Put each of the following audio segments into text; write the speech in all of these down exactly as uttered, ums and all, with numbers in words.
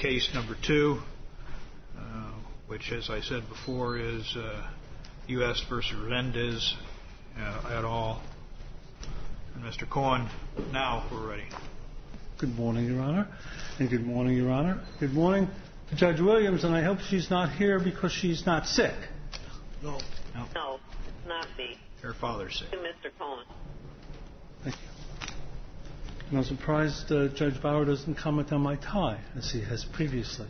case number two, uh, which, as I said before, is uh, U S versus Rendez uh, et al. And Mister Cohen, now we're ready. Good morning, Your Honor. And good morning, Your Honor. Good morning to Judge Williams, and I hope she's not here because she's not sick. No. No, no not me. Her father's sick. Mister Cohen. Thank you. And I'm surprised uh, Judge Bauer doesn't comment on my tie, as he has previously.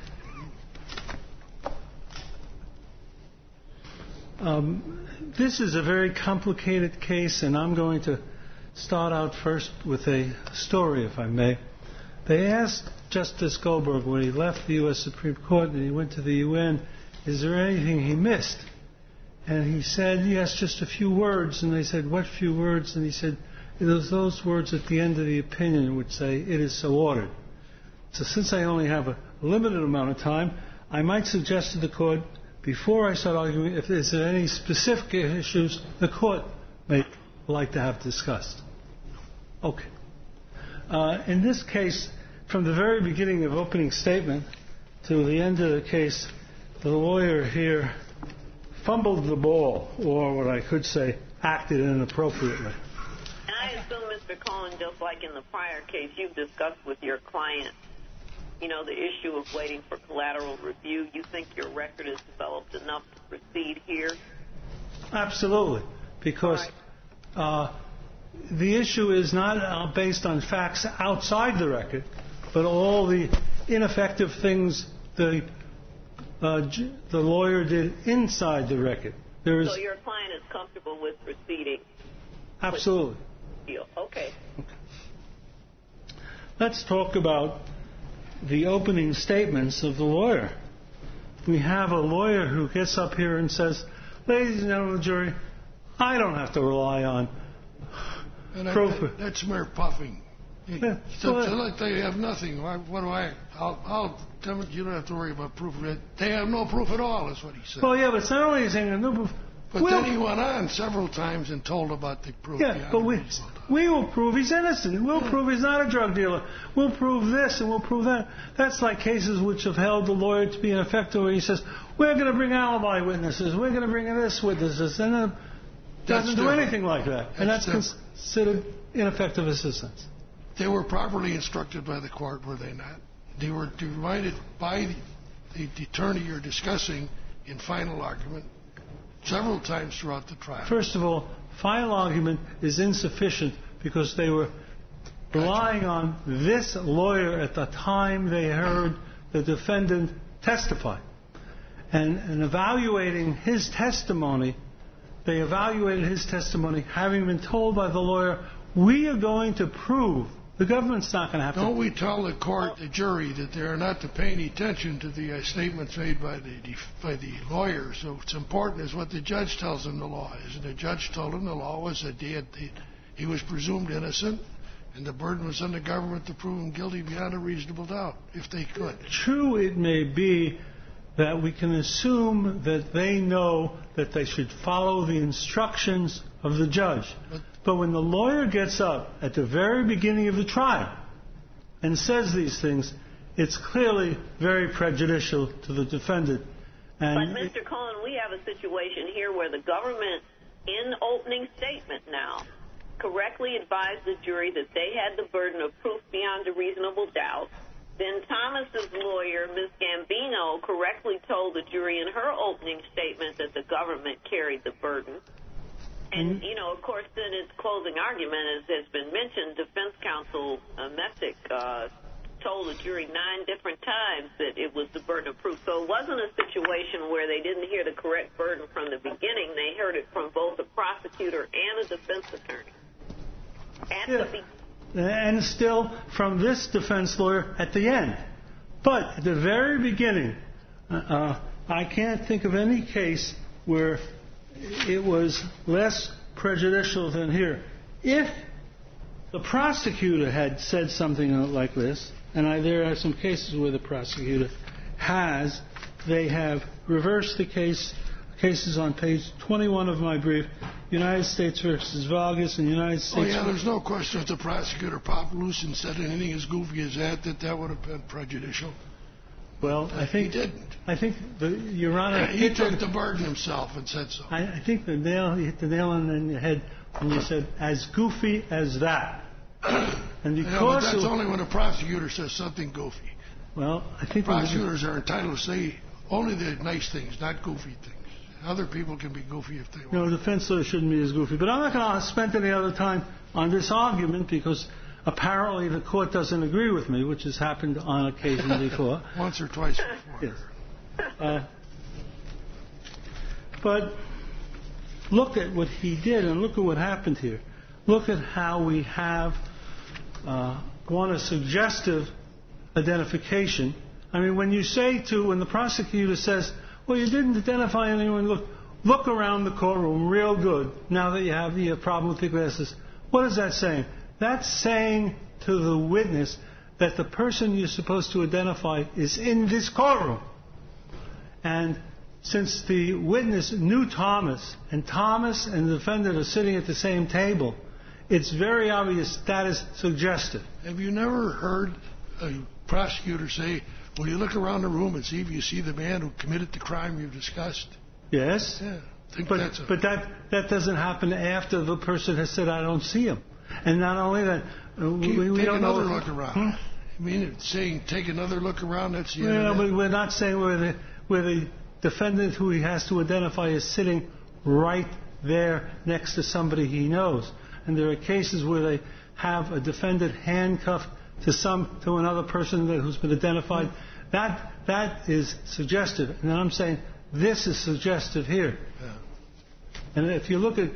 Um, this is a very complicated case, and I'm going to start out first with a story, if I may. They asked Justice Goldberg when he left the U S Supreme Court and he went to the U N, is there anything he missed? And he said, yes, just a few words. And they said, what few words? And he said, it was those words at the end of the opinion which say, it is so ordered. So since I only have a limited amount of time, I might suggest to the Court, before I start arguing, if there's any specific issues the Court may like to have discussed. Okay. Uh, in this case, from the very beginning of opening statement to the end of the case, the lawyer here fumbled the ball, or what I could say, acted inappropriately. And I assume, Mister Cohen, just like in the prior case, you've discussed with your client, you know, the issue of waiting for collateral review. You think your record is developed enough to proceed here? Absolutely, because uh, the issue is not uh, based on facts outside the record, but all the ineffective things the uh, the lawyer did inside the record. There is so your client is comfortable with proceeding? Absolutely. With okay. okay. Let's talk about the opening statements of the lawyer. We have a lawyer who gets up here and says, ladies and gentlemen of the jury, I don't have to rely on and proof. I, that, that's mere puffing. Yeah, so, so like they have nothing. What do I? I'll, I'll tell them, you don't have to worry about proof. They have no proof at all, is what he said. Well, yeah, but it's not only saying no proof. But we'll, then he went on several times and told about the proof. Yeah, but we, we will prove he's innocent. We'll yeah. prove he's not a drug dealer. We'll prove this and we'll prove that. That's like cases which have held the lawyer to be ineffective where he says, we're going to bring alibi witnesses. We're going to bring this witnesses. And then doesn't do anything like that. And that's, that's considered ineffective assistance. They were properly instructed by the court, were they not? They were reminded by the, the attorney you're discussing in final argument several times throughout the trial. First of all, final argument is insufficient because they were relying on this lawyer at the time they heard the defendant testify. And in evaluating his testimony, they evaluated his testimony having been told by the lawyer, we are going to prove. The government's not going to have Don't to... Don't we tell the court, the jury, that they are not to pay any attention to the uh, statements made by the by the lawyer? So it's important is what the judge tells them the law is. And the judge told him the law was that he, had, he, he was presumed innocent, and the burden was on the government to prove him guilty beyond a reasonable doubt, if they could. True it may be that we can assume that they know that they should follow the instructions of the judge. But, But when the lawyer gets up at the very beginning of the trial and says these things, it's clearly very prejudicial to the defendant. And but, Mister Cohen, we have a situation here where the government, in opening statement now, correctly advised the jury that they had the burden of proof beyond a reasonable doubt. Then Thomas's lawyer, Miz Gambino, correctly told the jury in her opening statement that the government carried the burden. And, you know, of course, in its closing argument, as has been mentioned, defense counsel uh, Messick uh, told the jury nine different times that it was the burden of proof. So it wasn't a situation where they didn't hear the correct burden from the beginning. They heard it from both the prosecutor and a defense attorney. At yeah. the be- and still from this defense lawyer at the end. But at the very beginning, uh, I can't think of any case where it was less prejudicial than here. If the prosecutor had said something like this, and I, there are some cases where the prosecutor has, they have reversed the case, cases on page twenty-one of my brief, United States versus Vargas and United States... Oh, yeah, there's no question if the prosecutor popped loose and said anything as goofy as that, that that would have been prejudicial. Well, I think he didn't. I think the, Your Honor, He took the burden himself and said so. I, I think the nail you hit the nail on the head when you said as goofy as that. And because yeah, but that's of, only when a prosecutor says something goofy. Well, I think prosecutors are entitled to say only the nice things, not goofy things. Other people can be goofy if they want. No, defense lawyer shouldn't be as goofy. But I'm not going to spend any other time on this argument because apparently the court doesn't agree with me, which has happened on occasion before. Once or twice before. Yes. Uh, but look at what he did and look at what happened here. Look at how we have uh, one, a suggestive identification. I mean, when you say to, when the prosecutor says, well, you didn't identify anyone, look, look around the courtroom real good now that you have the problem with the glasses. What is that saying? That's saying to the witness that the person you're supposed to identify is in this courtroom. And since the witness knew Thomas, and Thomas and the defendant are sitting at the same table, it's very obvious that is suggestive. Have you never heard a prosecutor say, well, you look around the room and see if you see the man who committed the crime you've discussed? Yes. Yeah. I think but that's a, but that, that doesn't happen after the person has said, I don't see him. And not only that, uh, we, we take don't another know. look around. Hmm? I mean, it's saying take another look around, that's the end Well, of but that. we're not saying where the, where the defendant who he has to identify is sitting right there next to somebody he knows. And there are cases where they have a defendant handcuffed to some to another person that, who's been identified. That that is suggestive. And then I'm saying this is suggestive here. Yeah. And if you look at,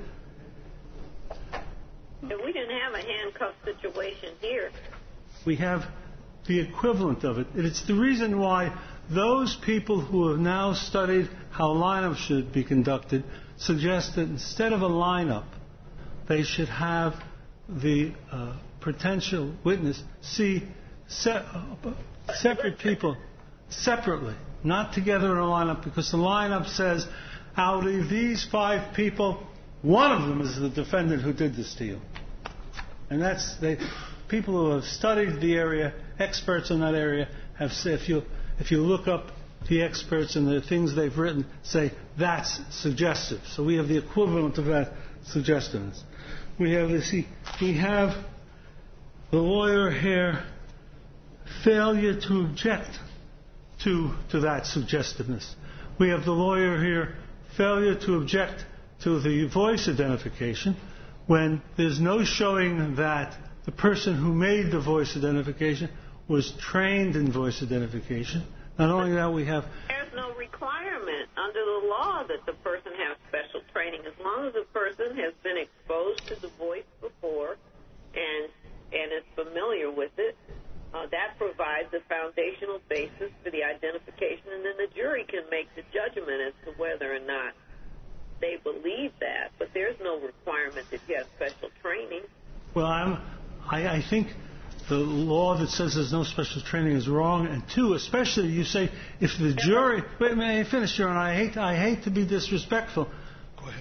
If we didn't have a handcuff situation here, we have the equivalent of it. And it's the reason why those people who have now studied how lineups should be conducted suggest that instead of a lineup, they should have the uh, potential witness see se- uh, separate people separately, not together in a lineup, because the lineup says, out of these five people, one of them is the defendant who did this to you. And that's they, people who have studied the area, experts in that area, have said, if you if you look up the experts and the things they've written, say that's suggestive. So we have the equivalent of that suggestiveness. We have this. We have the lawyer here failure to object to to that suggestiveness. We have the lawyer here failure to object to the voice identification when there's no showing that the person who made the voice identification was trained in voice identification. Not only that, we have... There's no requirement under the law that the person have special training. As long as the person has been exposed to the voice before and and is familiar with it, uh, that provides a foundational basis for the identification, and then the jury can make the judgment as to whether or not they believe that. But there's no requirement that you have special training. Well, I'm, I, I think the law that says there's no special training is wrong. And two, especially you say if the jury... Wait, may I finish, Your Honor? I hate, I hate to be disrespectful. Go ahead.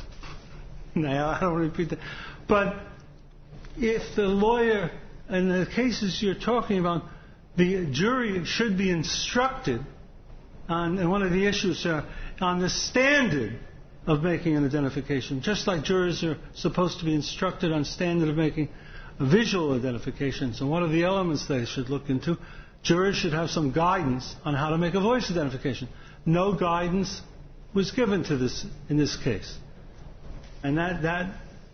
No, I don't repeat that. But if the lawyer, in the cases you're talking about, the jury should be instructed on, and one of the issues are on the standard of making an identification, just like jurors are supposed to be instructed on standard of making visual identifications. And one of the elements they should look into, jurors should have some guidance on how to make a voice identification. No guidance was given to this in this case. And that, that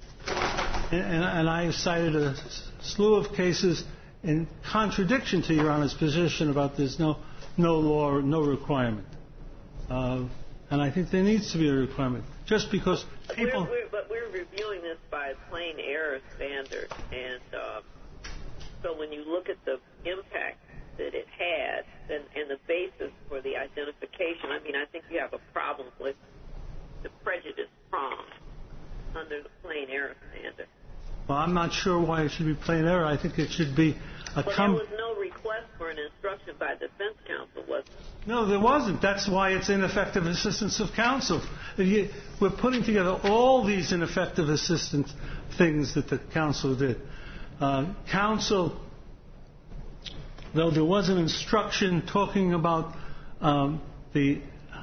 and, and I cited a slew of cases in contradiction to Your Honor's position about there's no, no law or no requirement. Uh, and I think there needs to be a requirement. Just because people... We're, we're, but we're reviewing this by a plain error standard. And uh, so when you look at the impact that it had and, and the basis for the identification, I mean, I think you have a problem with the prejudice prong under the plain error standard. Well, I'm not sure why it should be plain error. I think it should be a... Well, com- there was no request for an instruction by defense counsel, was there? No, there wasn't. That's why it's ineffective assistance of counsel. You, we're putting together all these ineffective assistance things that the counsel did. Uh, counsel though there was an instruction talking about um, the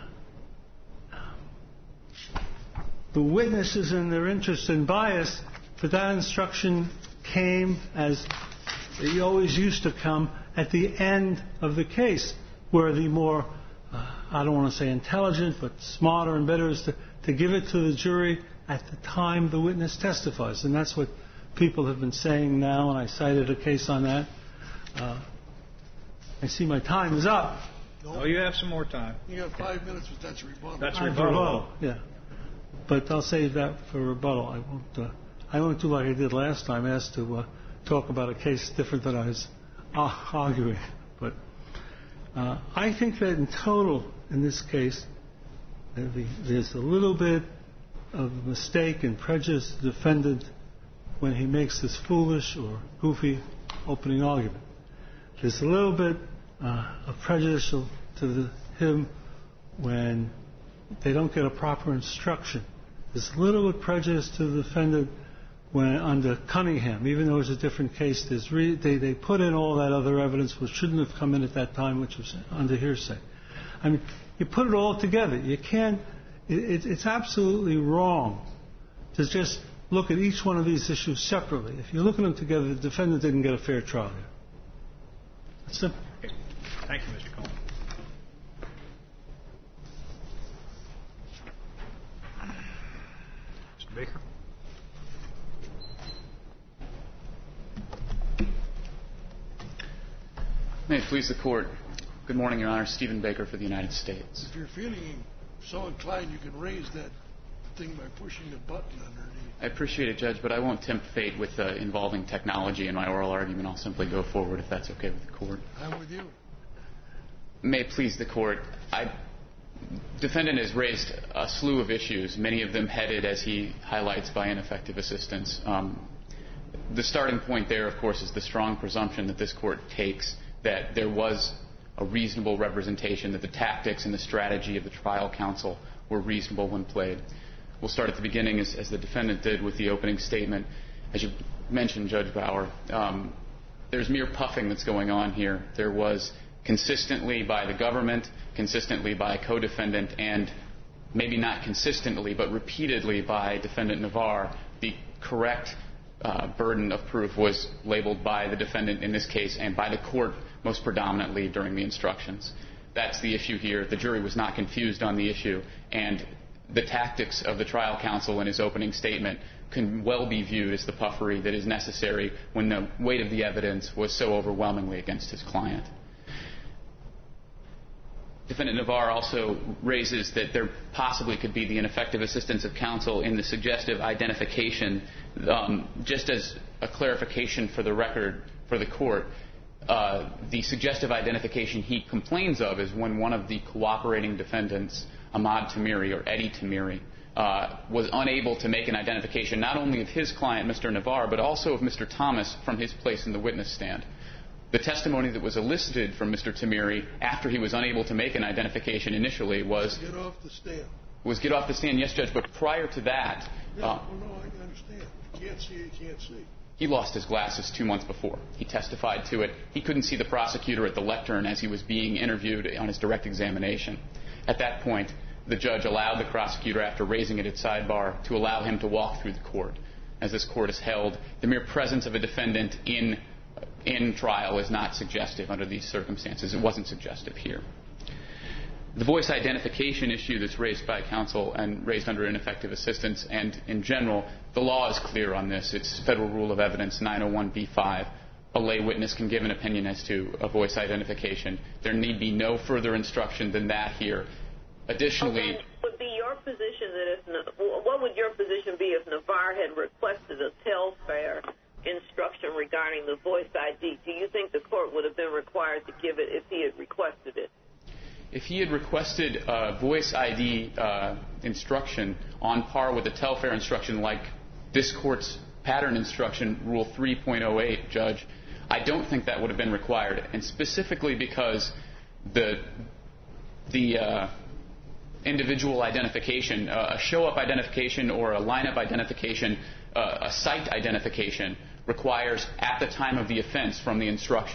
the witnesses and their interest and bias, but that instruction came, as it always used to come, at the end of the case, where the more, uh, I don't want to say intelligent, but smarter and better is to, to give it to the jury at the time the witness testifies. And that's what people have been saying now, and I cited a case on that. Uh, I see my time is up. Oh, you have some more time. You got five minutes, but that's rebuttal. That's I have rebuttal. rebuttal. Yeah. But I'll save that for rebuttal. I won't, uh, I won't do like I did last time, asked to uh, talk about a case different than I was uh, arguing. But uh, I think that in total, in this case, there's a little bit of mistake and prejudice to the defendant when he makes this foolish or goofy opening argument. There's a little bit uh, of prejudicial to the, him when they don't get a proper instruction. There's a little bit prejudice to the defendant when under Cunningham, even though it's a different case, there's re- they, they put in all that other evidence which shouldn't have come in at that time, which was under hearsay. I mean, you put it all together. You can't, it, it's absolutely wrong to just look at each one of these issues separately. If you look at them together, the defendant didn't get a fair trial here. That's simple. Thank you, Mister Cohen. Mister Baker. May it please the Court. Good morning, Your Honor. Stephen Baker for the United States. If you're feeling so inclined, you can raise that thing by pushing the button underneath. I appreciate it, Judge, but I won't tempt fate with uh, involving technology in my oral argument. I'll simply go forward if that's okay with the Court. I'm with you. May it please the Court. I, defendant has raised a slew of issues, many of them headed, as he highlights, by ineffective assistance. Um, the starting point there, of course, is the strong presumption that this Court takes that there was a reasonable representation, that the tactics and the strategy of the trial counsel were reasonable when played. We'll start at the beginning, as, as the defendant did with the opening statement. As you mentioned, Judge Bauer, um, there's mere puffing that's going on here. There was consistently by the government, consistently by a co-defendant, and maybe not consistently, but repeatedly by Defendant Navarre, the correct uh, burden of proof was labeled by the defendant in this case and by the court most predominantly during the instructions. That's the issue here. The jury was not confused on the issue, and the tactics of the trial counsel in his opening statement can well be viewed as the puffery that is necessary when the weight of the evidence was so overwhelmingly against his client. Defendant Navarre also raises that there possibly could be the ineffective assistance of counsel in the suggestive identification. Um, just as a clarification for the record for the court, uh, the suggestive identification he complains of is when one of the cooperating defendants, Ahmad Tamiri or Eddie Tamiri, uh, was unable to make an identification not only of his client, Mister Navarre, but also of Mister Thomas from his place in the witness stand. The testimony that was elicited from Mister Tamiri after he was unable to make an identification initially was Get off the stand. Was get off the stand, yes, Judge, but prior to that, Yeah, uh, well, no, I understand. If you can't see, you can't see. he lost his glasses two months before. He testified to it. He couldn't see the prosecutor at the lectern as he was being interviewed on his direct examination. At that point, the judge allowed the prosecutor, after raising it at sidebar, to allow him to walk through the court. As this court has held, the mere presence of a defendant in in trial is not suggestive under these circumstances. It wasn't suggestive here. The voice identification issue that's raised by counsel and raised under ineffective assistance, and in general, the law is clear on this. It's Federal Rule of Evidence nine oh one B five. A lay witness can give an opinion as to a voice identification. There need be no further instruction than that here. Additionally, okay. Would be your position that if what would your position be if Navarre had requested a Telfair instruction regarding the voice I D? Do you think the court would have been required to give it if he had requested it? If he had requested a voice I D uh, instruction on par with a Telfair instruction like this court's pattern instruction, Rule three point oh eight, Judge, I don't think that would have been required, and specifically because the the uh, individual identification, uh, a show-up identification or a line-up identification, uh, a site identification requires at the time of the offense from the instruction.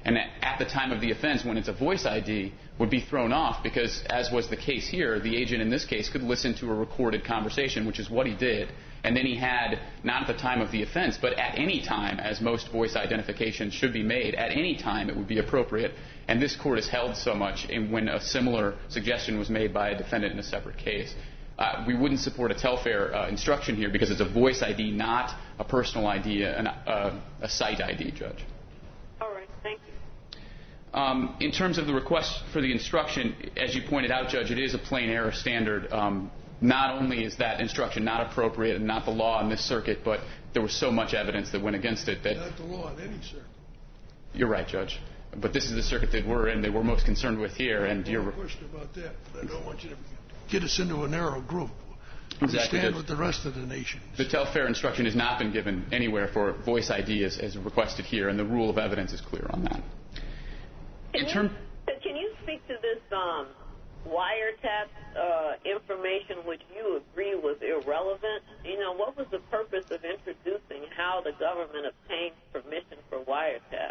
and at the time of the offense, when it's a voice I D, would be thrown off because, as was the case here, the agent in this case could listen to a recorded conversation, which is what he did, and then he had, not at the time of the offense, but at any time, as most voice identifications should be made, at any time it would be appropriate, and this Court has held so much in when a similar suggestion was made by a defendant in a separate case. Uh, we wouldn't support a Telfair uh, instruction here because it's a voice I D, not a personal I D, an, uh, a site I D, Judge. All right, thank you. Um, in terms of the request for the instruction, as you pointed out, Judge, it is a plain error standard. Um, not only is that instruction not appropriate and not the law in this circuit, but there was so much evidence that went against it that... Not the law in any circuit. You're right, Judge. But this is the circuit that we're in, that we're most concerned with here. And no you're... question about that, but I don't want you to get us into a narrow group. Exactly. We stand with the rest of the nation. The Telfair instruction has not been given anywhere for voice I D as, as requested here, and the rule of evidence is clear on that. Can, term, you, can you speak to this um, wiretap uh, information which you agree was irrelevant? You know, what was the purpose of introducing how the government obtained permission for wiretap?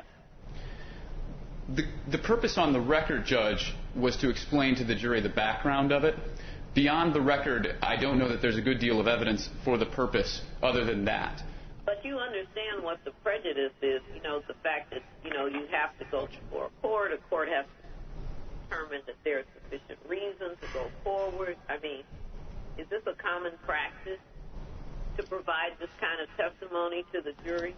The, the purpose on the record, Judge, was to explain to the jury the background of it. Beyond the record, I don't know that there's a good deal of evidence for the purpose other than that. But you understand what the prejudice is, you know, the fact that, you know, you have to go before a court, a court has to determine that there's sufficient reason to go forward. I mean, is this a common practice to provide this kind of testimony to the jury?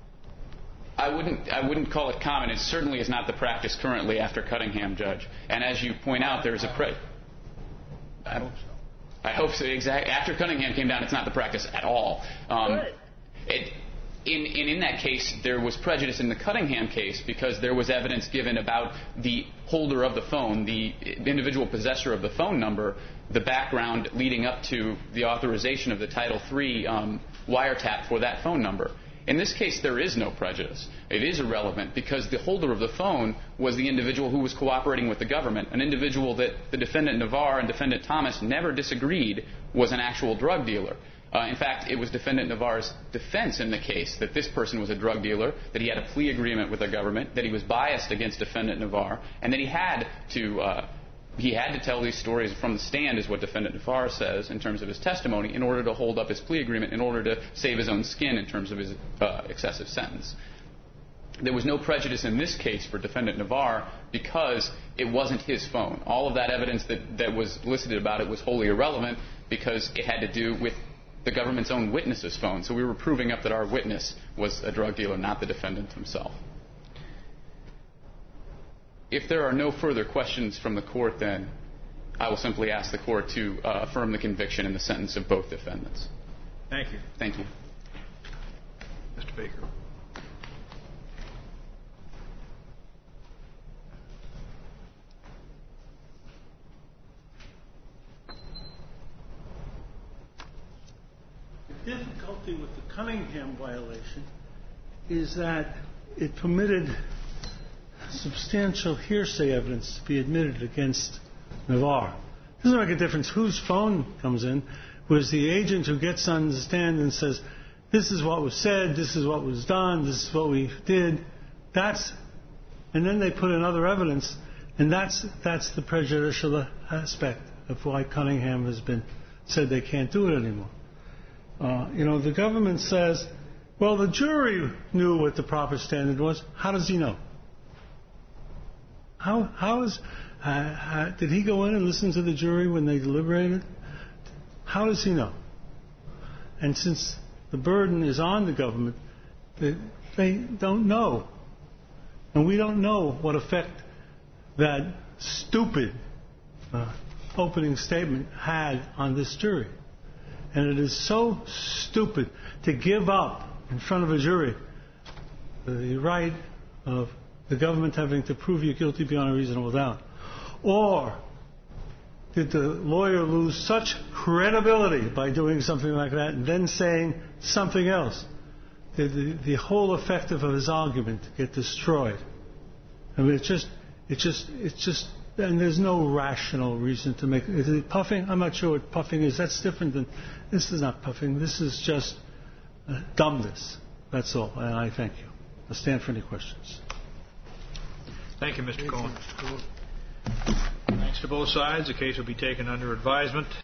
I wouldn't I wouldn't call it common. It certainly is not the practice currently after Cunningham, Judge. And as you point out, there is a pre... I hope so. I hope so. Exactly. After Cunningham came down, it's not the practice at all. Um, Good. It, in, in, in that case, there was prejudice in the Cunningham case because there was evidence given about the holder of the phone, the individual possessor of the phone number, the background leading up to the authorization of the Title three um, wiretap for that phone number. In this case, there is no prejudice. It is irrelevant because the holder of the phone was the individual who was cooperating with the government, an individual that the defendant Navarre and defendant Thomas never disagreed was an actual drug dealer. Uh, in fact, it was defendant Navarre's defense in the case that this person was a drug dealer, that he had a plea agreement with the government, that he was biased against defendant Navarre, and that he had to uh, he had to tell these stories from the stand, is what defendant Navarre says in terms of his testimony, in order to hold up his plea agreement, in order to save his own skin in terms of his uh, excessive sentence. There was no prejudice in this case for defendant Navarre because it wasn't his phone. All of that evidence that, that was elicited about it was wholly irrelevant because it had to do with the government's own witness's phone. So we were proving up that our witness was a drug dealer, not the defendant himself. If there are no further questions from the court, then I will simply ask the court to uh, affirm the conviction and the sentence of both defendants. Thank you. Thank you. Mister Baker. The difficulty with the Cunningham violation is that it permitted substantial hearsay evidence to be admitted against Navarre. It doesn't make a difference whose phone comes in. Was the agent who gets on the stand and says, this is what was said, this is what was done, this is what we did. That's, and then they put in other evidence, and that's that's the prejudicial aspect of why Cunningham has been said they can't do it anymore. Uh, you know, the government says, well, the jury knew what the proper standard was. How does he know? How how is uh, uh, did he go in and listen to the jury when they deliberated? How does he know? And since the burden is on the government, they, they don't know, and we don't know what effect that stupid uh, opening statement had on this jury. And it is so stupid to give up in front of a jury the right of the government having to prove you guilty beyond a reasonable doubt. Or did the lawyer lose such credibility by doing something like that and then saying something else? Did the, the whole effect of his argument get destroyed? I mean, it's just, it's just, it's just, and there's no rational reason to make. Is it puffing? I'm not sure what puffing is. That's different than, this is not puffing. This is just uh, dumbness. That's all. And I thank you. I stand for any questions. Thank you, Mister Thank you, Cohen. Mister Cohen. Thanks to both sides. The case will be taken under advisement.